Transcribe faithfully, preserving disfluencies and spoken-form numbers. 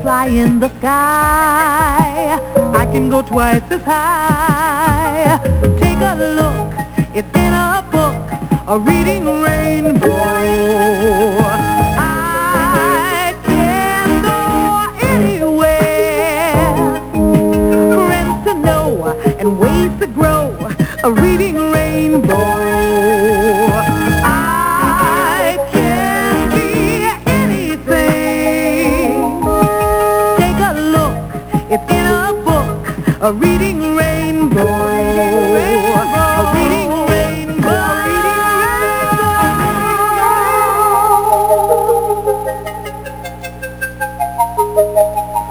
fly in the sky. I can go twice as high. Take a look, it's in a book, a reading rainbow. I can go anywhere, friends to know and ways to grow, a reading rainbow. I can be anything. Take a look, it's in a book, a reading rainbow, a reading